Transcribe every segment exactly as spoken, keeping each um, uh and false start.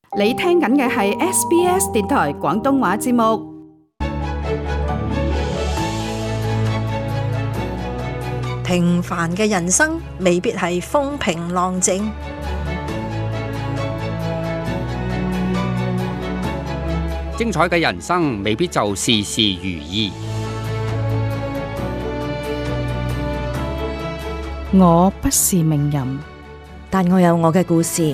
你聽緊嘅係 S B S 電台廣東話節目。 平凡嘅人生未必係風平浪靜， 精彩嘅人生未必就事事如意。 我不是名人， 但我有我嘅故事。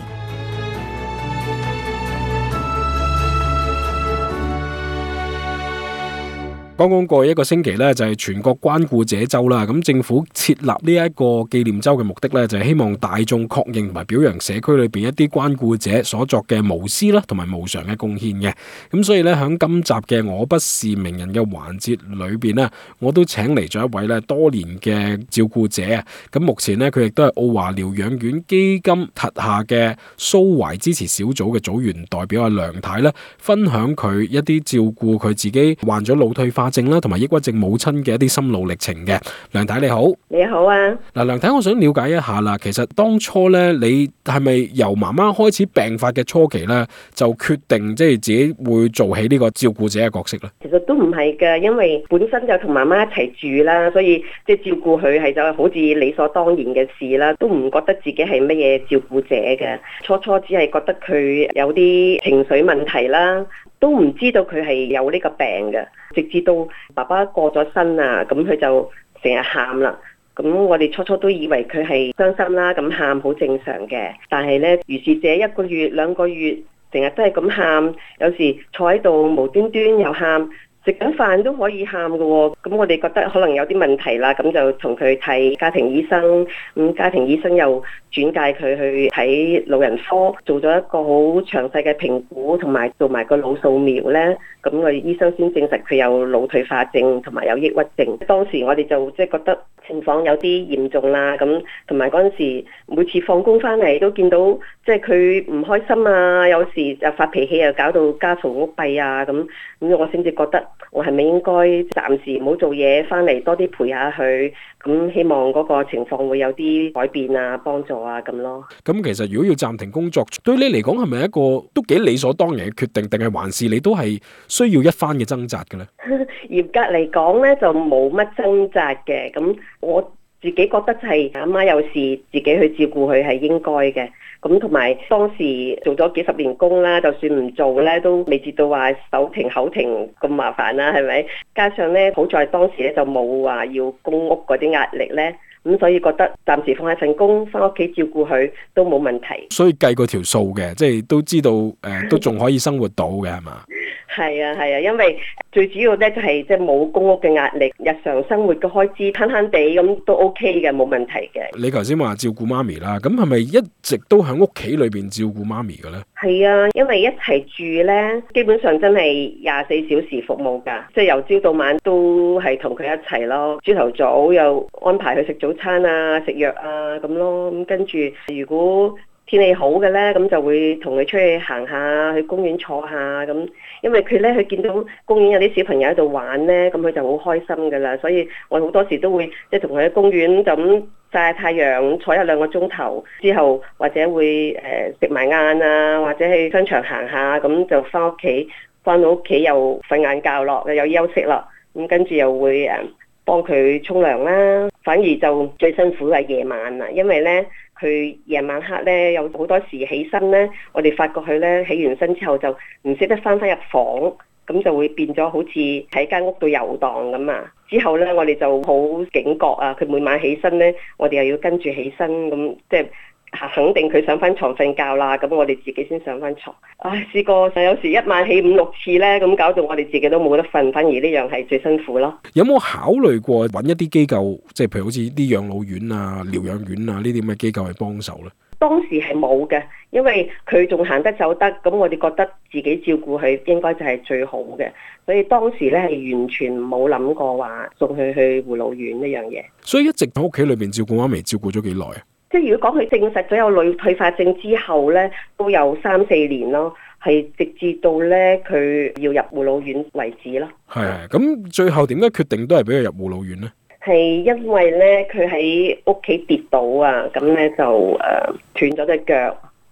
剛剛過去一個星期咧，就係全國關顧者週啦。咁政府設立呢一個紀念週嘅目的咧，就係希望大眾確認同埋表揚社區裏邊一啲關顧者所作嘅無私啦，同埋無償嘅貢獻嘅。咁所以咧，喺今集嘅我不是名人嘅環節裏邊呢，我都請嚟咗一位咧多年嘅照顧者啊。咁目前呢，佢亦都係澳華療養院基金轄下嘅蘇懷支持小組嘅組員代表阿梁太咧，分享佢一啲照顧佢自己患咗腦退化症啦，同埋抑鬱症母親嘅一啲心路歷程嘅。梁太你好。 你好啊。 嗱，梁太，我想了解一下啦。其實當初咧，你係咪由媽媽開始病發嘅初期咧，就決定即係自己會做起呢個照顧者嘅角色咧？ 其實都唔係嘅，因為本身就同媽媽一齊住啦，所以即係照顧佢係就好似理所當然嘅事啦，都唔覺得自己係乜嘢照顧者嘅。初初只係覺得佢有啲情緒問題啦，都唔知道佢係有呢個病嘅。直至到爸爸過咗身啊，咁佢就成日喊啦。咁我哋初初都以為佢係傷心啦，咁喊好正常嘅。但係呢，如是者一個月兩個月，成日都係咁喊，有時坐喺度無端端又喊，食緊飯都可以喊嘅喎。咁我哋覺得可能有啲問題啦，咁就同佢睇家庭醫生。咁家庭醫生又轉介佢去睇老人科，做咗一個好詳細嘅評估，同埋做埋個腦掃描呢。咁我哋醫生先證實佢有腦退化症同埋有抑鬱症。當時我哋就即係覺得情況有啲嚴重啦，咁同埋嗰陣時每次放工翻嚟都見到即係佢唔開心啊，有時就發脾氣又搞到家嘈屋閉啊，咁咁我先至覺得我係咪應該暫時唔好做嘢，翻嚟多啲陪下佢，咁希望嗰個情況會有啲改變啊，幫助啊咁咯。 咁其實如果要暫停工作，對你嚟講係咪一個都幾理所當然嘅決定，定係還是你都係需要一番嘅掙扎嘅咧？ 嚴格嚟講咧，就冇乜掙扎嘅。咁我自己覺得就係阿媽有事自己去照顧佢係應該嘅。咁同埋當時做咗幾十年工啦，就算唔做咧，都未至到話手停口停咁麻煩啦，係咪？加上咧，好在當時咧就冇話要公屋嗰啲壓力咧，咁所以覺得暫時放一份工，翻屋企照顧佢都冇問題。 所以計過條數嘅，即係都知道誒、呃，都仲可以生活到嘅係嘛？ 係啊係啊，因為最主要咧就係即係冇公屋嘅壓力，日常生活嘅開支慳慳地咁都 OK 嘅，冇問題嘅。 你頭先話照顧媽咪啦，咁係咪一直都喺屋企裏邊照顧媽咪嘅咧？ 係啊，因為一齊住咧，基本上真係廿四小時服務㗎，即係由朝到晚都係同佢一齊咯。朝頭早又安排佢食早餐啊、食藥啊咁咯，咁跟住如果天氣好嘅咧，咁就會同佢出去行下，去公園坐下咁。因為佢咧，佢見到公園有啲小朋友喺度玩咧，咁佢就好開心噶啦。所以我好多時都會即係同佢喺公園就咁曬下太陽，坐一兩個鐘頭之後，或者會誒食埋晏啊，或者去商場行下，咁就翻屋企。翻到屋企又瞓晏覺咯，又有休息啦。咁跟住又會誒幫佢沖涼啦。反而就最辛苦係夜晚啦，因為咧。佢夜晚黑咧有好多時起身咧，我哋發覺佢咧起完身之後就唔識得翻返入房，咁就會變咗好似喺間屋度遊蕩咁啊。之後咧我哋就好警覺啊，佢每晚起身咧，我哋又要跟住起身，咁即係肯定佢上翻床瞓覺啦，咁我哋自己先上翻床。唉，試過有時一晚起五六次咧，咁搞到我哋自己都冇得瞓，反而呢樣係最辛苦咯。 有冇考慮過揾一啲機構，即係譬如好似啲養老院啊、療養院啊呢啲咁嘅機構去幫手咧？ 當時係冇嘅，因為佢仲行得走得，咁我哋覺得自己照顧佢應該就係最好嘅，所以當時咧係完全冇諗過話送佢去護老院呢樣嘢。 所以一直喺屋企裏邊照顧媽咪，照顧咗幾耐啊？ 即係如果講佢證實咗有腦退化症之後咧，都有三四年咯，係直至到咧佢要入護老院為止咯。 係，咁最後點解決定都係俾佢入護老院咧？ 係因為咧佢喺屋企跌倒啊，咁咧就誒斷咗隻腳，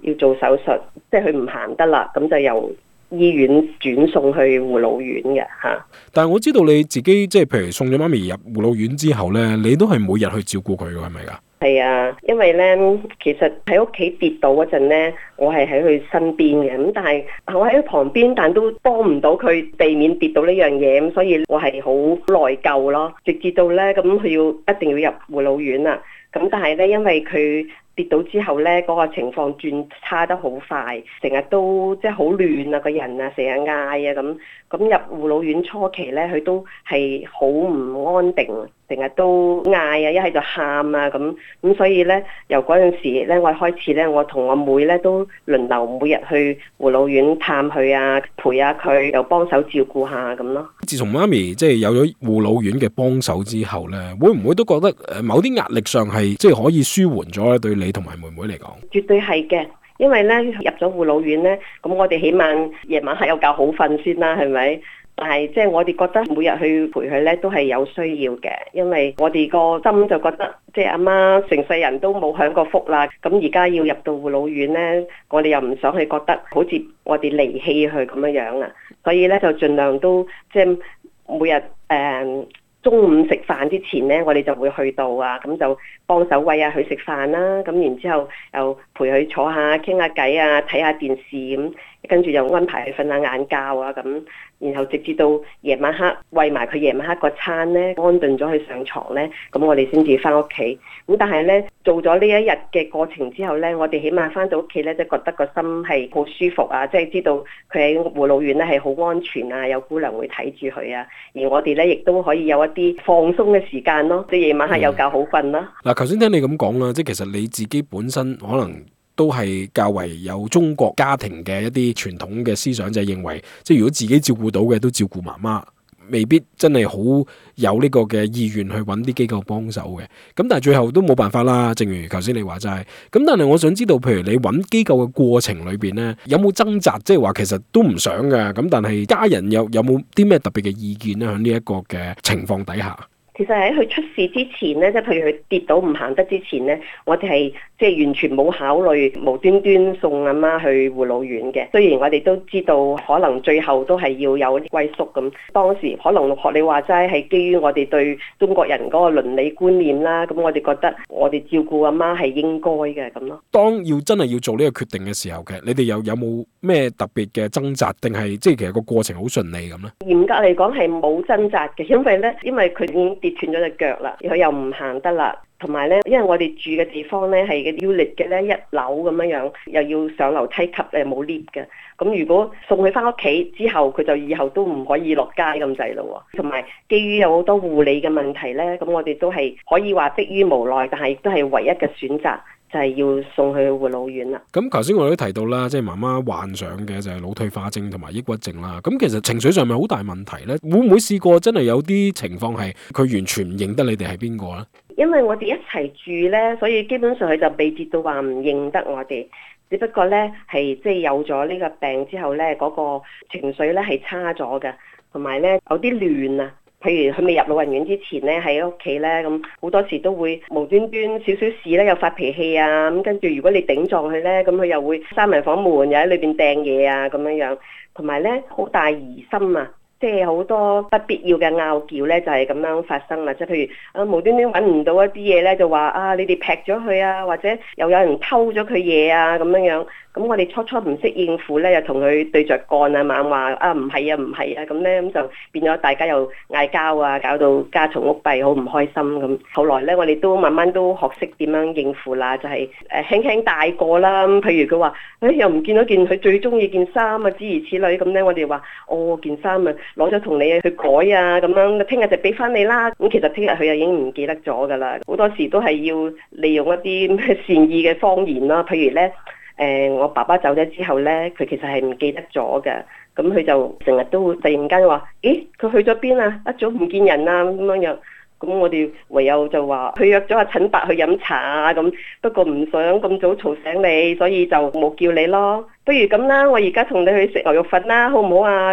要做手術，即係佢唔行得啦，咁就由醫院轉送去護老院嘅嚇。 但係我知道你自己即係譬如送咗媽咪入護老院之後咧，你都係每日去照顧佢嘅，係咪㗎？ 係啊，因為咧，其實喺屋企跌倒嗰陣咧，我係喺佢身邊嘅，咁但係我喺佢旁邊，但都幫唔到佢避免跌倒呢樣嘢，咁所以我係好內疚咯。直至到咧，咁佢要一定要入護老院啦，咁但係咧，因為佢跌倒之後咧，嗰個情況轉差得好快，成日都即係好亂啊個人啊，成日嗌啊咁。咁入護老院初期咧，佢都係好唔安定，成日都嗌啊，一係就喊啊咁。咁所以咧，由嗰陣時咧，我開始咧，我同我妹咧都輪流每日去護老院探佢啊，陪下佢，又幫手照顧下咁咯。 自從媽咪即係有咗護老院嘅幫手之後咧，會唔會都覺得誒某啲壓力上係即係可以舒緩咗咧？對你同埋妹妹嚟講， 絕對係嘅。因為咧入咗護老院咧，咁我哋起碼夜晚黑有覺好瞓先啦，係咪？但係即係我哋覺得每日去陪佢咧都係有需要嘅，因為我哋個心就覺得即係阿媽成世人都冇享過福啦，咁而家要入到護老院咧，我哋又唔想佢覺得好似我哋離棄佢咁樣樣啊，所以咧就盡量都即係每日誒。呃中午食飯之前咧，我哋就會去到啊，咁就幫手餵下佢食飯啦，咁然之後又陪佢坐下傾下偈啊，睇下電視咁，跟住又安排佢瞓下晏覺啊咁，然後直至到夜晚黑餵埋佢夜晚黑個餐咧，安頓咗佢上床咧，咁我哋先至翻屋企。咁但係咧做咗呢一日嘅過程之後咧，我哋起碼翻到屋企咧，即係覺得個心係好舒服啊，即係知道佢喺護老院咧係好安全啊，有姑娘會睇住佢啊，而我哋咧亦都可以有一啲放鬆嘅時間咯，即係夜晚黑有覺好瞓啦。 嗱、嗯，頭先聽你咁講啦，即係其實你自己本身可能都係較為有中國家庭嘅一啲傳統嘅思想，就係認為即係如果自己照顧到嘅都照顧媽媽，未必真係好有呢個嘅意願去揾啲機構幫手嘅。咁但係最後都冇辦法啦，正如頭先你話齋。咁但係我想知道，譬如你揾機構嘅過程裏邊呢，有冇掙扎？即係話其實都唔想嘅。咁但係家人有有冇啲咩特別嘅意見呢？喺呢一個嘅情況底下。 其實喺佢出事之前咧，即係譬如佢跌倒唔行得之前咧，我哋係即係完全冇考慮無端端送阿媽去護老院嘅。雖然我哋都知道可能最後都係要有啲歸宿咁，當時可能學你話齋係基於我哋對中國人嗰個倫理觀念啦，咁我哋覺得我哋照顧阿媽係應該嘅咁咯。 當要真係要做呢個決定嘅時候嘅，你哋有有冇咩特別嘅掙扎，定係即係其實個過程好順利咁咧？嚴格嚟講係冇掙扎嘅，因為咧，因為佢已經跌斷咗隻腳啦，佢又唔行得啦，同埋咧，因為我哋住嘅地方咧係嘅 unit 嘅咧一樓咁樣樣，又要上樓梯級誒冇 lift 嘅，咁如果送佢翻屋企之後，佢就以後都唔可以落街咁滯咯。同埋基於有好多護理嘅問題咧，咁我哋都係可以話迫於無奈，但係都係唯一嘅選擇。就係要送去護老院啦。咁頭先我都提到啦，即係媽媽患上嘅就係腦退化症同埋抑鬱症啦。咁其實情緒上面好大問題咧，會唔會試過真係有啲情況係佢完全唔認得你哋係邊個咧？因為我哋一齊住咧，所以基本上佢就被跌到話唔認得我哋。只不過咧係即係有咗呢個病之後咧，嗰個情緒咧係差咗嘅，同埋咧有啲亂啊。譬如佢未入老人院之前咧，喺屋企咧，咁好多時都會無端端少少事咧，又發脾氣啊！咁跟住如果你頂撞佢咧，咁佢又會閂埋房門，又喺裏邊掟嘢啊咁樣樣，同埋咧好大疑心啊！即係好多不必要嘅拗撬咧，就係咁樣發生啦。即係譬如啊，無端端揾唔到一啲嘢咧，就話啊，你哋劈咗佢啊，或者又有人偷咗佢嘢啊咁樣樣。咁我哋初初唔識應付咧，又同佢對着幹啊，猛話啊唔係啊唔係啊咁咧，咁就變咗大家又嗌交啊，搞到家嘈屋閉，好唔開心咁。後來咧，我哋都慢慢都學識點樣應付啦，就係誒輕輕帶過啦。咁譬如佢話誒又唔見到件佢最中意件衫啊，諸如此類咁咧，我哋話哦件衫啊攞咗同你去改啊咁樣，聽日就俾翻你啦。咁其實聽日佢又已經唔記得咗噶啦。好多時都係要利用一啲善意嘅謊言啦，譬如咧。誒、呃，我爸爸走咗之後咧，佢其實係唔記得咗嘅，咁佢就成日都會突然間話，咦，佢去咗邊啊？一早唔見人啊咁樣樣，咁我哋唯有就話，佢約咗阿陳伯去飲茶啊咁，不過唔想咁早嘈醒你，所以就冇叫你咯。不如咁啦，我而家同你去食牛肉粉啦，好唔好啊？咁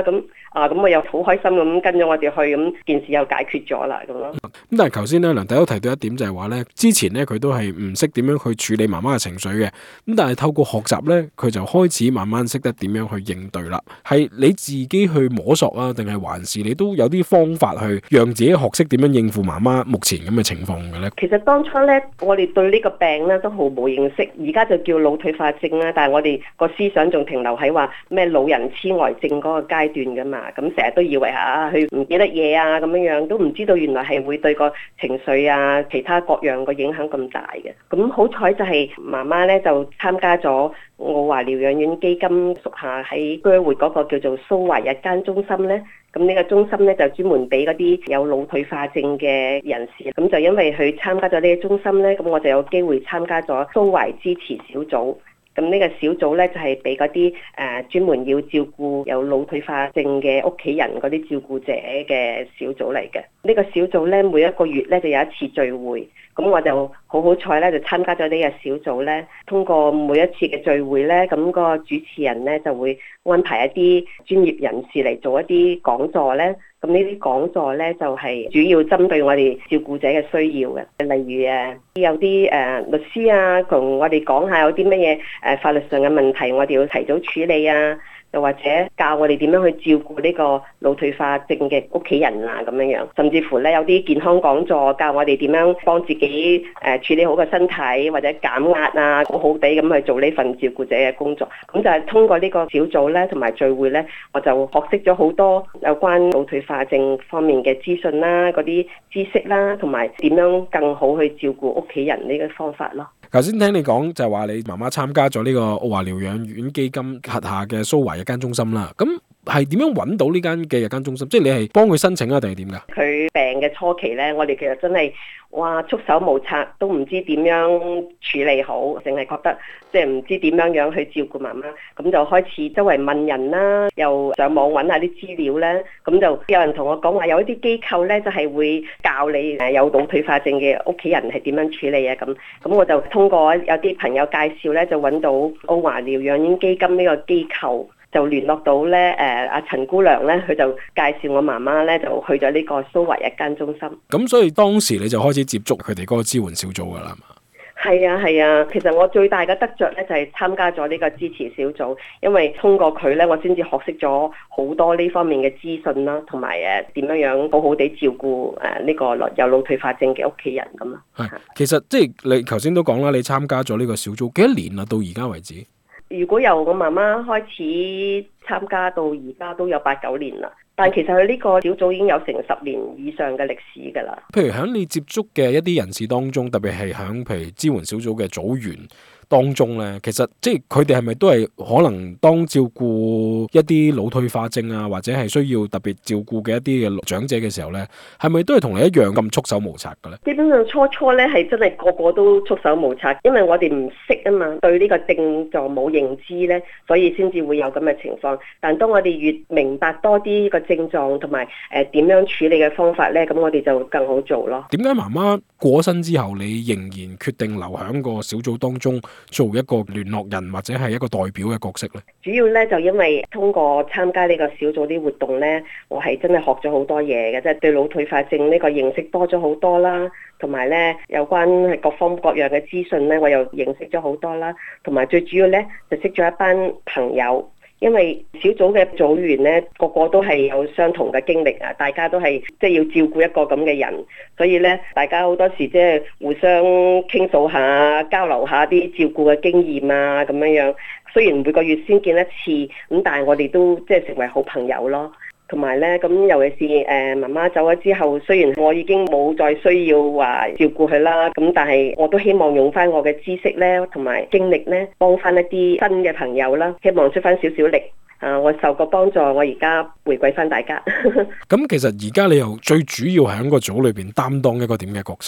啊，咁我又好開心咁跟咗我哋去，咁件事又解決咗啦咁咯。 咁但係頭先咧梁太都提到一點就係話咧，之前咧佢都係唔識點樣去處理媽媽嘅情緒嘅，咁但係透過學習咧，佢就開始慢慢識得點樣去應對啦。係你自己去摸索啊，定係還是你都有啲方法去讓自己學識點樣應付媽媽目前咁嘅情況嘅咧？ 其實當初咧，我哋對呢個病咧都毫無認識，而家就叫腦退化症啦。但係我哋個思想仲停留喺話咩老人痴呆症嗰個階段噶嘛，咁成日都以為啊，佢唔記得嘢啊咁樣樣，都唔知道原來係會對個情緒啊其他各樣個影響咁大嘅。咁好彩就係媽媽咧就參加咗澳華療養院基金屬下喺居會嗰個叫做蘇華日間中心咧。咁呢個中心咧就專門俾嗰啲有腦退化症嘅人士，咁就因為佢參加咗呢個中心咧，咁我就有機會參加咗蘇懷支持小組。咁呢個小組咧就係俾嗰啲誒專門要照顧有腦退化症嘅屋企人嗰啲照顧者嘅小組嚟嘅。呢個小組咧每一個月咧就有一次聚會，咁我就好好彩咧就參加咗呢個小組咧。通過每一次嘅聚會咧，咁個主持人咧就會安排一啲專業人士嚟做一啲講座咧。咁呢啲講座咧就係主要針對我哋照顧者嘅需要嘅，例如誒有啲誒律師啊，同我哋講下有啲乜嘢誒法律上嘅問題，我哋要提早處理啊。又或者教我哋點樣去照顧呢個腦退化症嘅屋企人啊咁樣樣，甚至乎咧有啲健康講座教我哋點樣幫自己誒處理好個身體或者減壓啊，好好地咁去做呢份照顧者嘅工作。咁就係通過呢個小組咧同埋聚會咧，我就學識咗好多有關腦退化症方面嘅資訊啦、嗰啲知識啦，同埋點樣更好去照顧屋企人呢個方法咯。 頭先聽你講就係話你媽媽參加咗呢個澳華療養院基金轄下嘅蘇華日間中心啦，咁係點樣揾到呢間嘅日間中心？即係你係幫佢申請啊，定係點㗎？佢病嘅初期咧，我哋其實真係哇束手無策，都唔知點樣處理好，淨係覺得即係唔知點樣樣去照顧媽媽，咁就開始周圍問人啦，又上網揾下啲資料咧，咁就有人同我講話有一啲機構咧就係會教你誒有腦退化症嘅屋企人係點樣處理啊，咁咁我就通過有啲朋友介紹咧，就揾到澳華療養院基金呢個機構。就聯絡到咧，誒阿陳姑娘咧，佢就介紹我媽媽咧，就去咗呢個蘇華日間中心。 咁所以當時你就開始接觸佢哋嗰個支援小組㗎啦，係嘛？ 係啊係啊，其實我最大嘅得着咧就係參加咗呢個支持小組，因為通過佢咧，我先至學識咗好多呢方面嘅資訊啦，同埋誒點樣樣好好地照顧誒呢個有腦退化症嘅屋企人咁啊。 係，其實即係你頭先都講啦，你參加咗呢個小組幾多年啦？到而家為止。 如果由我媽媽開始參加到而家都有八九年啦，但其實佢呢個小組已經有成十年以上嘅歷史㗎啦。 譬如喺你接觸嘅一啲人士當中，特別係喺譬如支援小組嘅組員當中咧，其實即係佢哋係咪都係可能當照顧一啲腦退化症啊，或者係需要特別照顧嘅一啲嘅長者嘅時候咧，係咪都係同你一樣咁束手無策嘅咧？ 基本上初初咧係真係個個都束手無策，因為我哋唔識啊嘛，對呢個症狀冇認知咧，所以先至會有咁嘅情況。但當我哋越明白多啲個症狀同埋誒點樣處理嘅方法咧，咁我哋就更好做咯。 點解媽媽過身之後，你仍然決定留喺個小組當中？做一個聯絡人或者係一個代表嘅角色咧， 主要咧就因為通過參加呢個小組啲活動咧，我係真係學咗好多嘢嘅，即係對腦退化症呢個認識多咗好多啦，同埋咧有關係各方各樣嘅資訊咧，我又認識咗好多啦，同埋最主要咧就識咗一班朋友。因為小組嘅組員咧，個個都係有相同嘅經歷啊，大家都係即係要照顧一個咁嘅人，所以咧，大家好多時即係互相傾訴下、交流下啲照顧嘅經驗啊，咁樣樣。雖然每個月先見一次，咁但係我哋都即係成為好朋友咯。同埋咧，咁尤其是誒媽媽走咗之後，雖然我已經冇再需要話照顧佢啦，咁但係我都希望用翻我嘅知識咧，同埋經歷咧，幫翻一啲新嘅朋友啦，希望出翻少少力。啊！我受過幫助，我而家回饋翻大家。 咁其實而家你又最主要係喺個組裏邊擔當一個點嘅角色嘅咧？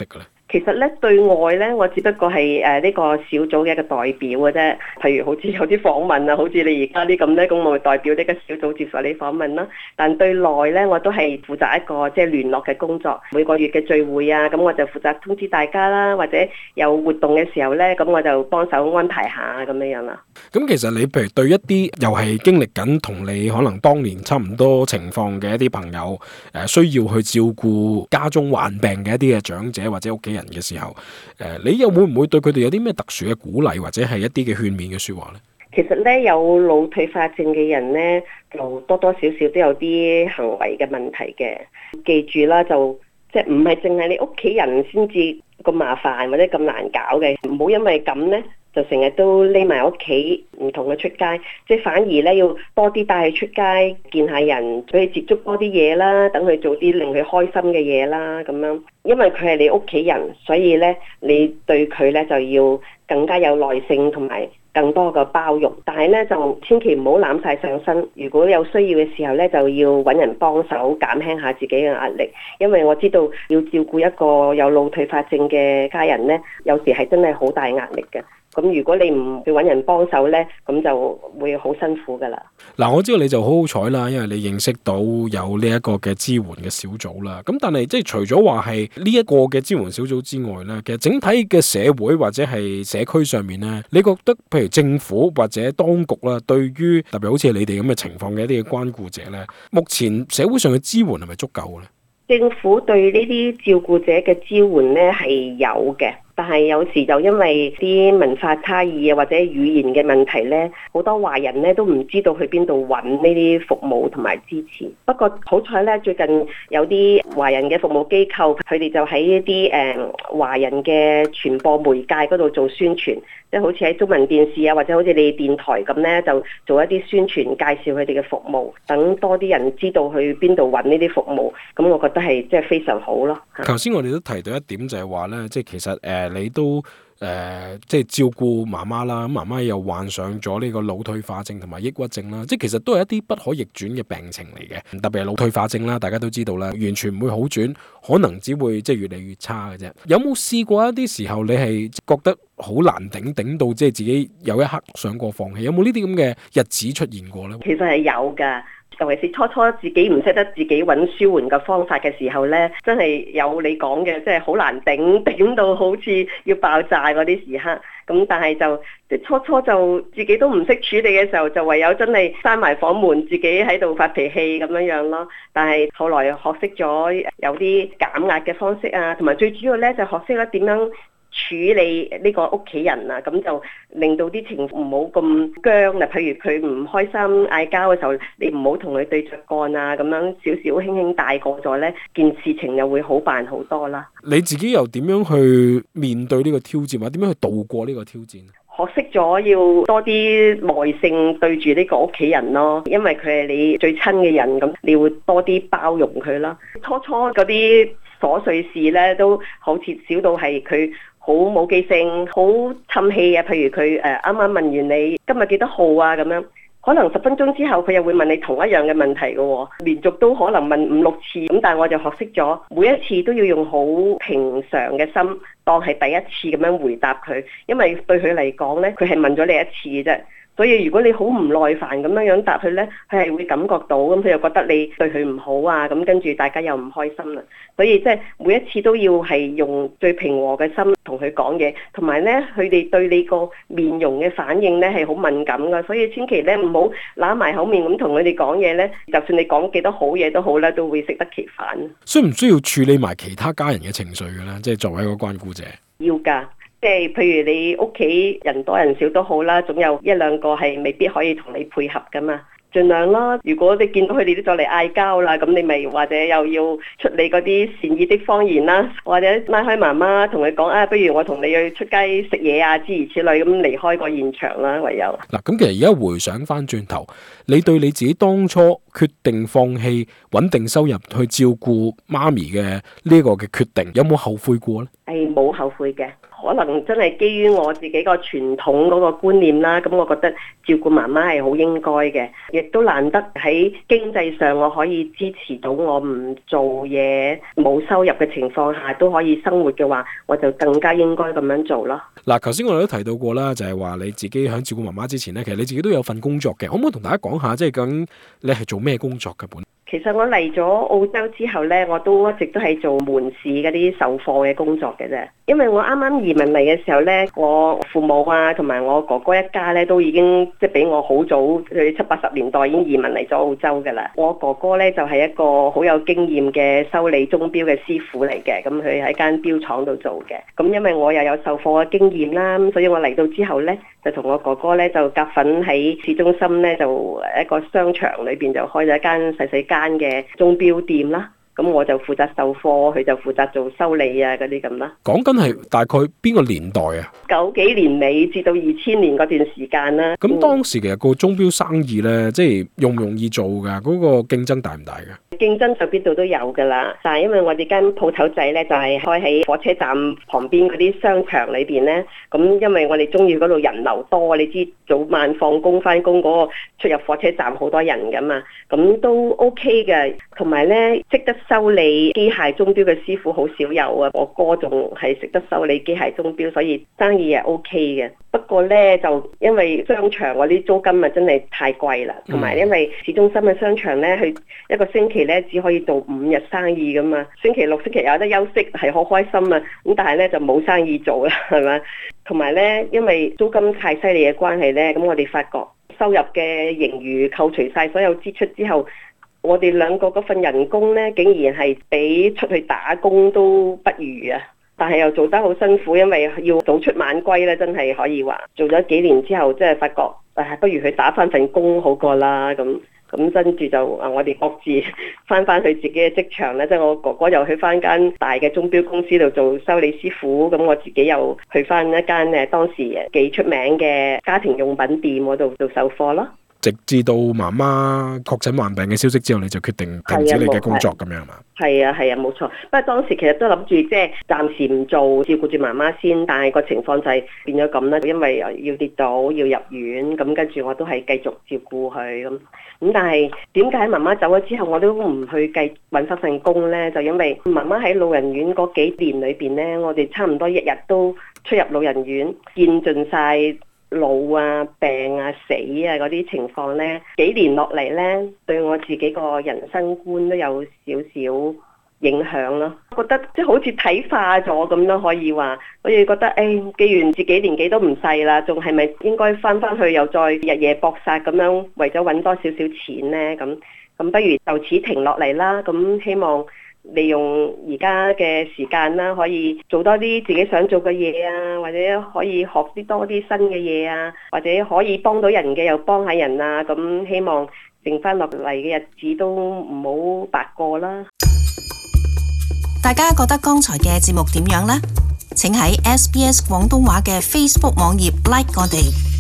其實咧對外咧，我只不過係誒呢個小組嘅一個代表嘅啫。譬如好似有啲訪問啊，好似你而家啲咁咧，咁我咪代表呢個小組接受你訪問啦。但對內咧，我都係負責一個即係聯絡嘅工作。每個月嘅聚會啊，咁我就負責通知大家啦，或者有活動嘅時候咧，咁我就幫手安排下咁樣樣啦。 咁其實你譬如對一啲又係經歷緊同你可能當年差唔多情況嘅一啲朋友，誒需要去照顧家中患病嘅一啲嘅長者或者屋企人嘅時候，誒你又會唔會對佢哋有啲咩特殊嘅鼓勵或者係一啲嘅勸勉嘅說話呢？ 其實咧有腦退化症嘅人咧，就多多少少都有啲行為嘅問題嘅。記住啦，就即係唔係淨係你屋企人先至咁麻煩或者咁難搞嘅，唔好因為咁咧就成日都匿埋屋企唔同佢出街，即係反而咧要多啲帶佢出街見下人，俾佢接觸多啲嘢啦，等佢做啲令佢開心嘅嘢啦咁樣。因為佢係你屋企人，所以咧你對佢咧就要更加有耐性同埋更多嘅包容，但係咧就千祈唔好攬晒上身。如果有需要嘅時候咧，就要揾人幫手減輕下自己嘅壓力。因為我知道要照顧一個有腦退化症嘅家人咧，有時係真係好大壓力嘅。咁如果你唔去揾人幫手呢，咁就會好辛苦噶啦。嗱， 我知道你就好好彩啦，因為你認識到有呢一個嘅支援嘅小組啦。咁但係即係除咗話係呢一個嘅支援小組之外呢，其實整體嘅社會或者係社區上面呢，你覺得譬如政府或者當局啦，對於特別好似你哋咁嘅情況嘅一啲嘅關顧者呢，目前社會上嘅支援係咪足夠嘅呢？ 政府對呢啲照顧者嘅支援呢係有嘅。但係有時就因為啲文化差異啊，或者語言嘅問題咧，好多華人咧都唔知道去邊度揾呢啲服務同埋支持。不過好彩咧，最近有啲華人嘅服務機構，佢哋就喺一啲誒華人嘅傳播媒介嗰度做宣傳，即係好似喺中文電視啊，或者好似你電台咁咧，就做一啲宣傳，介紹佢哋嘅服務，等多啲人知道去邊度揾呢啲服務。咁我覺得係即係非常好咯。 頭先我哋都提到一點就係話咧，即係其實誒。呃你都誒、呃、即係照顧媽媽啦，咁媽媽又患上咗呢個腦退化症同埋抑鬱症啦，即係其實都係一啲不可逆轉嘅病情嚟嘅。特別係腦退化症啦，大家都知道啦，完全唔會好轉，可能只會即係越嚟越差嘅啫。有冇試過一啲時候你係覺得好難頂，頂到即係自己有一刻想過放棄？有冇呢啲咁嘅日子出現過呢？ 其實係有㗎。尤其是初初自己唔識得自己揾舒緩嘅方法嘅時候呢，真係有你講嘅，即係好難頂，頂到好似要爆炸嗰啲時刻。咁但係就即係初初就自己都唔識處理嘅時候，就唯有真係閂埋房門，自己喺度發脾氣咁樣樣咯。但係後來學識咗有啲減壓嘅方式啊，同埋最主要呢，就學識咗點樣處理呢個屋企人啊，咁就令到啲情緒唔好咁僵啦。譬如佢唔開心嗌交嘅時候，你唔好同佢對着幹啊，咁樣少少輕輕帶過咗呢，件事情又會好辦好多啦。 你自己又點樣去面對呢個挑戰，或者點樣去度過呢個挑戰？ 學識咗要多啲耐性對住呢個屋企人咯，因為佢係你最親嘅人，咁你會多啲包容佢啦。初初嗰啲瑣碎事呢，都好似少到係佢好冇記性，好氹氣啊！譬如佢誒啱啱問完你今日幾多號啊咁樣，可能十分鐘之後佢又會問你同一樣嘅問題嘅喎，連續都可能問五六次咁。但係我就學識咗，每一次都要用好平常嘅心，當係第一次咁樣回答佢，因為對佢嚟講呢，佢係問咗你一次啫。所以如果你好唔耐煩咁樣樣答佢呢，佢係會感覺到，咁佢又覺得你對佢唔好啊，咁跟住大家又唔開心啦。所以即係每一次都要係用最平和嘅心同佢講嘢，同埋呢，佢哋對你個面容嘅反應呢係好敏感噶，所以千祈呢唔好揦埋口面咁同佢哋講嘢呢，就算你講幾多好嘢都好啦，都會適得其反。 需唔需要處理埋其他家人嘅情緒嘅呢？即係作為一個關顧者， 要㗎。即係譬如你屋企人多人少都好啦，總有一兩個係未必可以同你配合噶嘛，盡量啦。如果你見到佢哋都就嚟嗌交啦，咁你咪或者又要出你嗰啲善意的謊言啦，或者拉開媽媽同佢講啊，不如我同你去出街食嘢啊，諸如此類，咁離開個現場啦，唯有。 嗱，咁其實而家回想翻轉頭，你對你自己當初決定放棄穩定收入去照顧媽咪嘅呢個嘅決定，有冇後悔過呢？ 係冇後悔嘅，可能真係基於我自己個傳統嗰個觀念啦。咁我覺得照顧媽媽係好應該嘅，亦都難得喺經濟上我可以支持到我唔做嘢冇收入嘅情況下都可以生活嘅話，我就更加應該咁樣做咯。 嗱，頭先我哋都提到過啦，就係話你自己喺照顧媽媽之前呢，其實你自己都有份工作嘅，可唔可以同大家講下，即係究竟你係做咩工作嘅本？ 其實我嚟咗澳洲之後呢，我都一直都係做門市嗰啲售貨嘅工作嘅啫。因為我啱啱移民嚟嘅時候呢，我父母啊同埋我哥哥一家呢，都已經即係比我好早，佢七八十年代已經移民嚟咗澳洲㗎啦。我哥哥呢，就係一個好有經驗嘅修理鐘錶嘅師傅嚟嘅，咁佢喺間錶廠度做嘅。咁因為我又有售貨嘅經驗啦，咁所以我嚟到之後呢，就同我哥哥呢，就夾份喺市中心呢，就一個商場裏邊就開咗一間細細間嘅鐘錶店啦。咁我就負責售貨，佢就負責做修理啊嗰啲咁啦。 講緊係大概邊個年代啊？ 九幾年尾至到二千年嗰段時間啦。 咁當時其實個鐘錶生意呢，即係容唔容易做㗎？嗰個競爭大唔大㗎？ 競爭就邊度都有㗎啦，但係因為我哋間鋪頭仔呢，就係開喺火車站旁邊嗰啲商場裏邊呢。咁因為我哋中意嗰度人流多，你知早晚放工翻工嗰個出入火車站好多人㗎嘛，咁都 OK 嘅。同埋呢，識得修理機械鐘錶嘅師傅好少有啊，我哥仲係識得修理機械鐘錶，所以生意係 OK 嘅。不過呢，就因為商場嗰啲租金啊真係太貴啦，同埋因為市中心嘅商場呢，佢一個星期呢只可以做五日生意㗎嘛，星期六星期有得休息係好開心啊，咁但係呢，就冇生意做啦，係咪？同埋呢，因為租金太犀利嘅關係呢，咁我哋發覺收入嘅盈餘扣除晒所有支出之後，我哋兩個嗰份人工呢，竟然係比出去打工都不如啊！但係又做得好辛苦，因為要早出晚歸咧，真係可以話做咗幾年之後，即係發覺，誒，不如去打翻份工好過啦。咁咁跟住就啊，我哋各自翻翻去自己嘅職場咧，即係我哥哥又去翻間大嘅鐘錶公司度做修理師傅，咁我自己又去翻一間誒當時幾出名嘅家庭用品店嗰度做售貨咯。 直至到媽媽確診患病嘅消息之後，你就決定停止你嘅工作咁樣嘛？ 係啊係啊，冇錯。不過當時其實都諗住即係暫時唔做，照顧住媽媽先。但係個情況就係變咗咁啦，因為要跌倒要入院，咁跟住我都係繼續照顧佢咁。咁但係點解媽媽走咗之後，我都唔去繼揾翻份工呢？就因為媽媽喺老人院嗰幾年裏邊呢，我哋差唔多日日都出入老人院，見盡晒老啊、病啊、死啊嗰啲情況呢，幾年落嚟呢，對我自己個人生觀都有少少影響咯。覺得即係好似睇化咗咁咯，可以話，我亦覺得誒、哎，既然自己年紀都唔細啦，仲係咪應該翻翻去又再日夜搏殺咁樣，為咗揾多少少錢呢？咁咁不如就此停落嚟啦。咁希望利用而家嘅時間啦，可以做多啲自己想做嘅嘢啊，或者可以學啲多啲新嘅嘢啊，或者可以幫到人嘅又幫下人啊，咁希望剩翻落嚟嘅日子都唔好白過啦。 大家覺得剛才嘅節目點樣呢？請喺 S B S 廣東話嘅 Facebook 網頁 like 我哋。